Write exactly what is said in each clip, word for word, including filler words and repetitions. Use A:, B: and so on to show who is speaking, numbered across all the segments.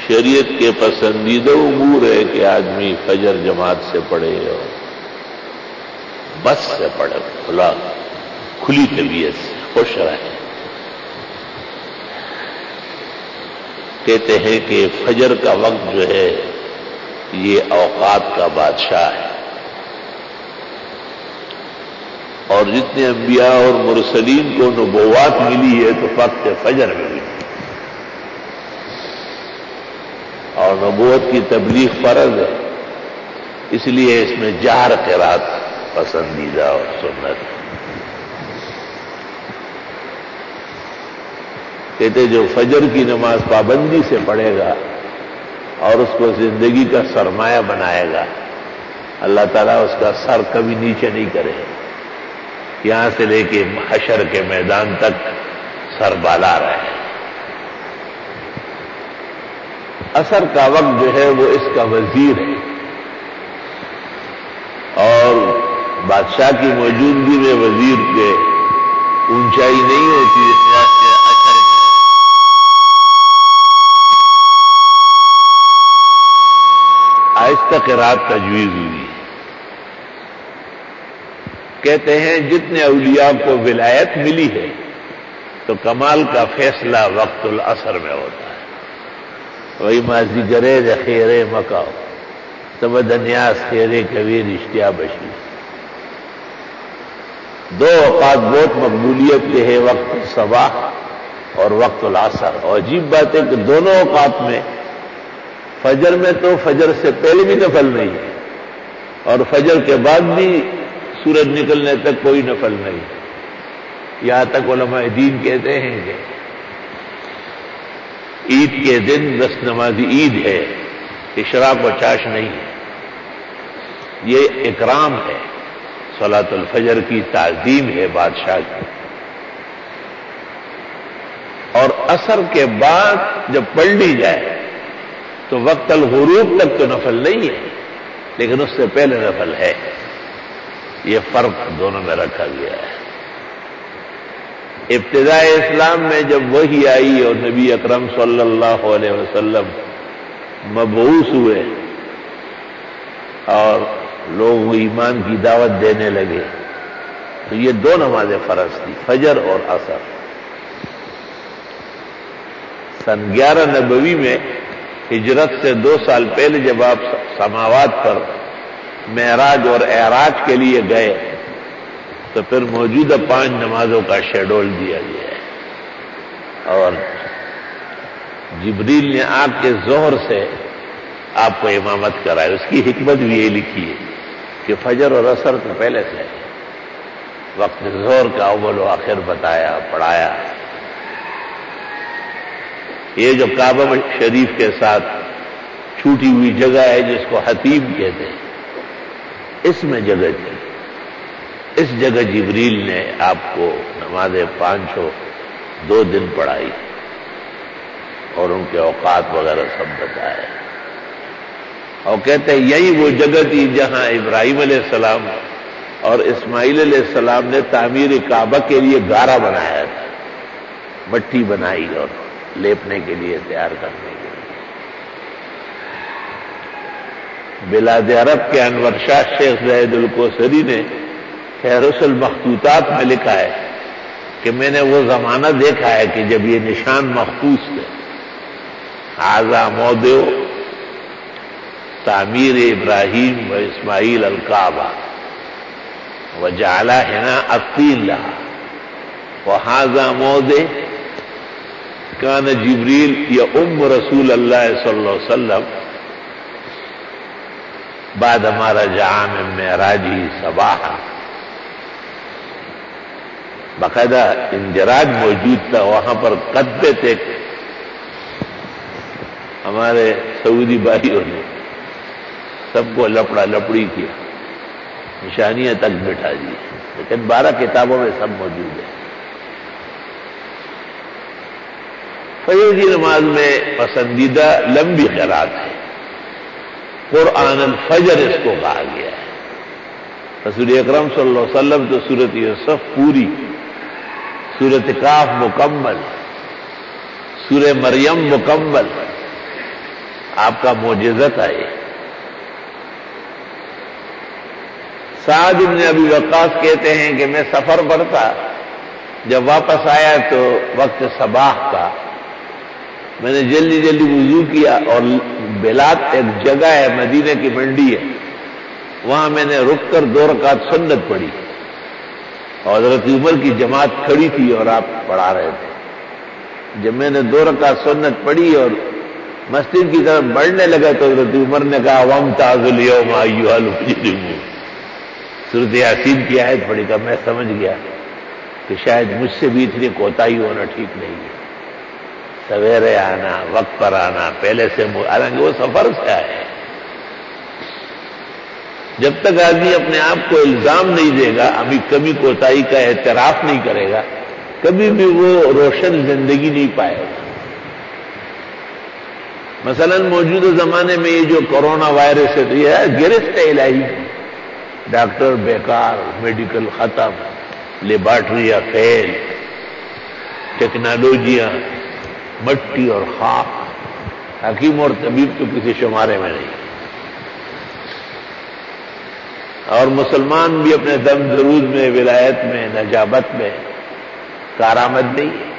A: شریعت کے پسندیدہ امور ہے کہ آدمی فجر جماعت سے پڑھے اور بس سے پڑھے، کھلا کھلی طبیعت سے خوش رہے۔ کہتے ہیں کہ فجر کا وقت جو ہے یہ اوقات کا بادشاہ ہے، اور جتنے انبیاء اور مرسلین کو نبوات ملی ہے تو وقت فجر میں ملی، اور نبوت کی تبلیغ فرض ہے، اس لیے اس میں جہر قرات پسندیدہ اور سنت۔ کہتے جو فجر کی نماز پابندی سے پڑھے گا اور اس کو زندگی کا سرمایہ بنائے گا، اللہ تعالیٰ اس کا سر کبھی نیچے نہیں کرے، یہاں سے لے کے حشر کے میدان تک سر بالا رہے۔ عصر کا وقت جو ہے وہ اس کا وزیر ہے، اور بادشاہ کی موجودگی میں وزیر کے اونچائی نہیں ہوتی، اس واسطے عصر میں آہستہ قرات تجویز ہوئی۔ کہتے ہیں جتنے اولیاء کو ولایت ملی ہے تو کمال کا فیصلہ وقت العصر میں ہوتا ہے۔ وہی ماضی گرے خیرے مکاؤ تب دنیاس خیرے کبیر اشتیا بشی۔ دو اوقات بہت مقبولیت کے ہیں، وقت صباح اور وقت العصر، اور عجیب بات ہے کہ دونوں اوقات میں فجر میں تو فجر سے پہلے بھی نفل نہیں ہے، اور فجر کے بعد بھی سورج نکلنے تک کوئی نفل نہیں، یہاں تک علماء دین کہتے ہیں کہ عید کے دن دس نمازی عید ہے، اشراق و چاش نہیں ہے، یہ اکرام ہے، صلاۃ الفجر کی تعظیم ہے بادشاہ کی۔ اور عصر کے بعد جب پڑھ لی جائے تو وقت الغروب تک تو نفل نہیں ہے، لیکن اس سے پہلے نفل ہے، یہ فرق دونوں میں رکھا گیا ہے۔ ابتدائے اسلام میں جب وحی آئی اور نبی اکرم صلی اللہ علیہ وسلم مبعوث ہوئے اور لوگ ایمان کی دعوت دینے لگے تو یہ دو نمازیں فرض تھی، فجر اور عصر۔ سن گیارہ نبوی میں ہجرت سے دو سال پہلے جب آپ سماوات پر معراج اور اعراج کے لیے گئے تو پھر موجودہ پانچ نمازوں کا شیڈول دیا گیا ہے، اور جبریل نے آپ کے ظہر سے آپ کو امامت کرائی۔ اس کی حکمت بھی یہ لکھی ہے کہ فجر اور عصر تو پہلے سے وقت ظہر کا اول و آخر بتایا، پڑھایا۔ یہ جو کعبہ شریف کے ساتھ چھوٹی ہوئی جگہ ہے جس کو حتیم کہتے ہیں، اس میں جگہ تھی، اس جگہ جبریل نے آپ کو نماز پانچوں دو دن پڑھائی اور ان کے اوقات وغیرہ سب بتائے، اور کہتے ہیں یہی وہ جگہ تھی جہاں ابراہیم علیہ السلام اور اسماعیل علیہ السلام نے تعمیر کعبہ کے لیے گارا بنایا تھا، مٹی بنائی اور لیپنے کے لیے تیار کرنے کے لیے۔ بلاد عرب کے انور شاہ شیخ زاہد الکوثری نے فہرست المخطوطات میں لکھا ہے کہ میں نے وہ زمانہ دیکھا ہے کہ جب یہ نشان مخصوص تھے، ھذا موضع تعمیر ابراہیم و اسماعیل الکعبہ وجعل ہنا الطین لہا وھذا موضع کان جبریل یؤم رسول اللہ صلی اللہ علیہ وسلم بعد ما رجع من معراجہ صباحا۔ باقاعدہ اندراج موجود تھا، وہاں پر قطبے تھے، ہمارے سعودی بھائیوں نے سب کو لپڑا لپڑی کیا، نشانیاں تک بٹھا دی، لیکن بارہ کتابوں میں سب موجود ہے۔ فجر کی نماز میں پسندیدہ لمبی قرات ہے، قرآن الفجر اس کو کہا گیا ہے۔ رسول اکرم صلی اللہ علیہ وسلم تو سورۃ یوسف پوری، سورۃ کاف مکمل، سورہ مریم مکمل، آپ کا معجزت آئے. سعد بن ابی وقاص کہتے ہیں کہ میں سفر پر تھا، جب واپس آیا تو وقت صباح کا، میں نے جلدی جلدی وضو کیا اور بلاد ایک جگہ ہے، مدینہ کی منڈی ہے، وہاں میں نے رک کر دو رکعت سنت پڑھی اور حضرت عمر کی جماعت کھڑی تھی اور آپ پڑھا رہے تھے. جب میں نے دو رکعت سنت پڑھی اور مسجد کی طرف بڑھنے لگا تو حضرت عمر نے کہا وَامْتَازُوا الْيَوْمَ أَيُّهَا الْمُجْرِمُونَ. سورۃ یاسین کی آیت پڑھی تو میں سمجھ گیا کہ شاید مجھ سے بھی اتنی کوتاہی ہونا ٹھیک نہیں ہے. سویرے آنا، وقت پر آنا، پہلے سے حالانکہ وہ سفر سے آئے. جب تک آدمی اپنے آپ کو الزام نہیں دے گا، ابھی کمی کوتاہی کا اعتراف نہیں کرے گا، کبھی بھی وہ روشن زندگی نہیں پائے گا. مثلا موجودہ زمانے میں یہ جو کورونا وائرس ہے تو یہ ہے گرفت الہی. ڈاکٹر بیکار، میڈیکل ختم، لیبارٹریاں فیل، ٹیکنالوجیاں مٹی اور خاک، حکیم اور طبیب تو کسی شمارے میں نہیں. اور مسلمان بھی اپنے دم درود میں، ولایت میں، نجابت میں کارآمد نہیں ہے.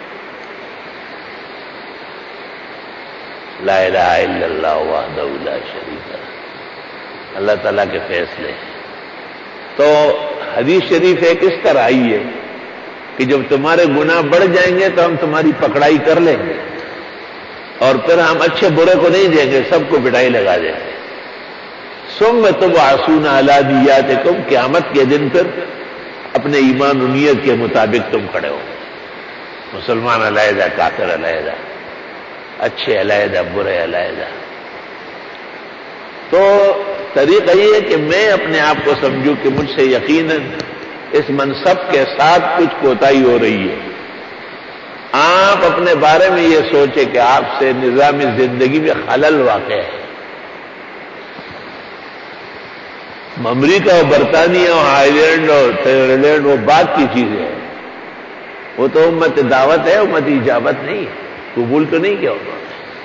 A: لا الہ الا اللہ وحدہ لا شریک لہ، اللہ تعالیٰ کے فیصلے. تو حدیث شریف ایک اس طرح آئی ہے کہ جب تمہارے گناہ بڑھ جائیں گے تو ہم تمہاری پکڑائی کر لیں گے اور پھر ہم اچھے برے کو نہیں دیں گے، سب کو پٹائی لگا دیں گے. ثم تبعثون علی نیاتکم، قیامت کے دن پھر اپنے ایمان و نیت کے مطابق تم کھڑے ہو. مسلمان علیحدہ، کافر علیحدہ، اچھے علیحدہ، برے علیحدہ. تو طریقہ یہ ہے کہ میں اپنے آپ کو سمجھوں کہ مجھ سے یقیناً اس منصب کے ساتھ کچھ کوتاہی ہو رہی ہے. آپ اپنے بارے میں یہ سوچیں کہ آپ سے نظام زندگی میں خلل واقع ہے. امریکہ اور برطانیہ اور آئرلینڈ اور نیدرلینڈ وہ بات کی چیزیں ہیں، وہ تو امت دعوت ہے، امت اجابت نہیں ہے. قبول تو نہیں کیا انہوں نے،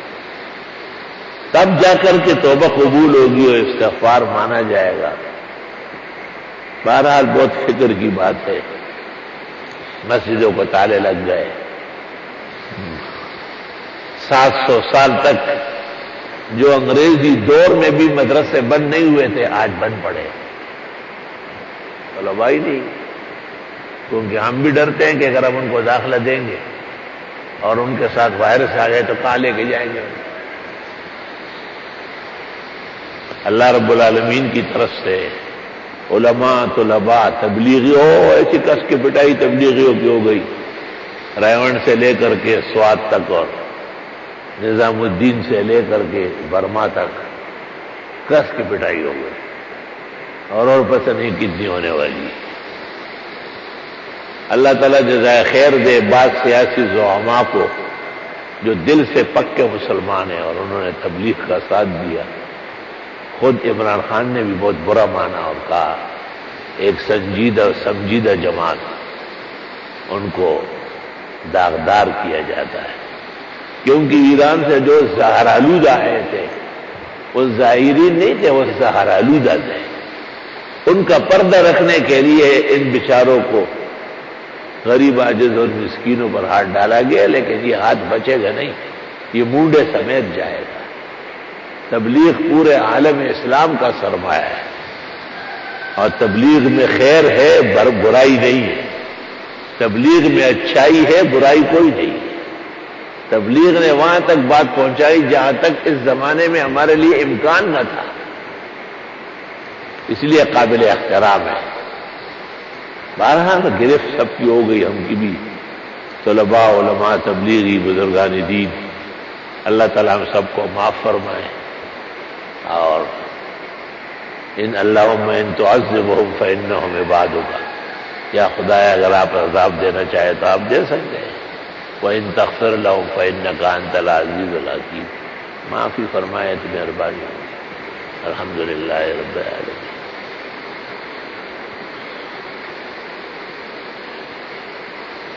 A: تب جا کر کے توبہ قبول ہوگی اور استغفار مانا جائے گا. بہرحال بہت فکر کی بات ہے. مسجدوں کو تالے لگ گئے، سات سو سال تک جو انگریزی دور میں بھی مدرسے بند نہیں ہوئے تھے آج بند پڑے. چلو بھائی نہیں، کیونکہ ہم بھی ڈرتے ہیں کہ اگر ہم ان کو داخلہ دیں گے اور ان کے ساتھ وائرس آ گئے تو کہاں لے کے جائیں گے. اللہ رب العالمین کی طرف سے علماء، طلباء، تبلیغیوں، ایسی کس کی پٹائی تبلیغیوں کی ہو گئی، ریوان سے لے کر کے سوات تک اور نظام الدین سے لے کر کے برما تک کس کی پٹائی ہو گئی، اور اور پتہ نہیں کتنی ہونے والی. اللہ تعالیٰ جزائے خیر دے بعض سیاسی زعماء کو جو دل سے پکے مسلمان ہیں اور انہوں نے تبلیغ کا ساتھ دیا. خود عمران خان نے بھی بہت برا مانا اور کہا ایک سنجیدہ سمجیدہ جماعت، ان کو داغدار کیا جاتا ہے. کیونکہ ایران سے جو زہر آلود آئے تھے وہ ظاہرین نہیں تھے، وہ زہر آلودہ تھے. ان کا پردہ رکھنے کے لیے ان بیچاروں کو، غریب عاجز اور مسکینوں پر ہاتھ ڈالا گیا، لیکن یہ ہاتھ بچے گا نہیں، یہ مونڈے سمیت جائے گا. تبلیغ پورے عالم اسلام کا سرمایہ ہے اور تبلیغ میں خیر ہے، برائی نہیں ہے. تبلیغ میں اچھائی ہے، برائی کوئی نہیں ہے. تبلیغ نے وہاں تک بات پہنچائی جہاں تک اس زمانے میں ہمارے لیے امکان نہ تھا، اس لیے قابل احترام ہے. بہرحال گرفت سب کی ہو گئی، ہم کی بھی، طلباء، علماء، تبلیغی، بزرگان دین. اللہ تعالیٰ ہم سب کو معاف فرمائے. اور ان اللہم ان تعذبہم فانہم عبادک، یا خدایا اگر آپ عذاب دینا چاہے تو آپ دے سکتے ہیں. وَإِن تَغْفِرْ لَهُمْ فَإِنَّكَ أَنْتَ الْعَزِيزُ الْحَكِيمُ. معافی فرمائے تو مہربانی ہوگی. الحمدللہ رب العالمین.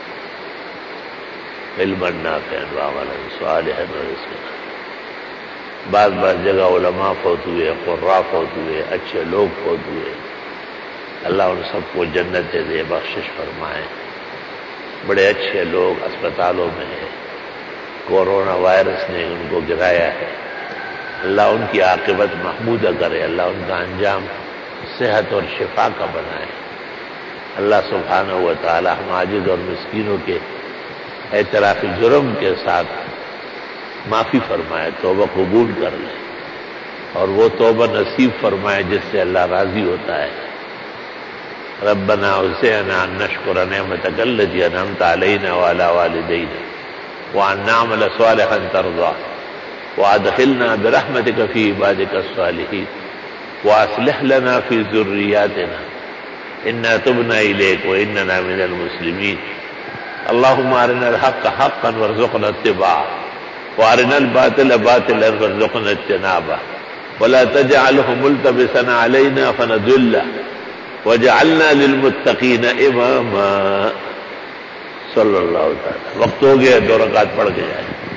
A: علما نافعا وعملا صالحا ورزقا بعض بعض جگہ علماء فوت ہوئے، قراء فوت ہوئے، اچھے لوگ فوت ہوئے. اللہ ان سب کو جنت دے دے، بخشش فرمائے. بڑے اچھے لوگ اسپتالوں میں ہیں، کورونا وائرس نے ان کو گرایا ہے. اللہ ان کی عاقبت محمودہ کرے، اللہ ان کا انجام صحت اور شفا کا بنائے. اللہ سبحانہ و تعالی ہم عاجز اور مسکینوں کے اعتراف جرم کے ساتھ معافی فرمائے، توبہ قبول کر لے اور وہ توبہ نصیب فرمائے جس سے اللہ راضی ہوتا ہے. ربنا اوزعنا ان نشکر نعمتک التی انعمت علینا وعلی والدینا وان نعمل صالحا ترضاه وادخلنا برحمتک فی عبادک الصالحین واصلح لنا فی ذریاتنا انا تبنا الیک واننا من المسلمین. اللهم ارنا الحق حقا وارزقنا اتباعه وارنا الباطل باطلا وارزقنا اجتنابه ولا تجعله ملتبسا علينا فنضل وجعلنا للمتقین اماما. صلی اللہ تعالی. وقت ہو گیا، دو رکعت پڑھ کے جائیں.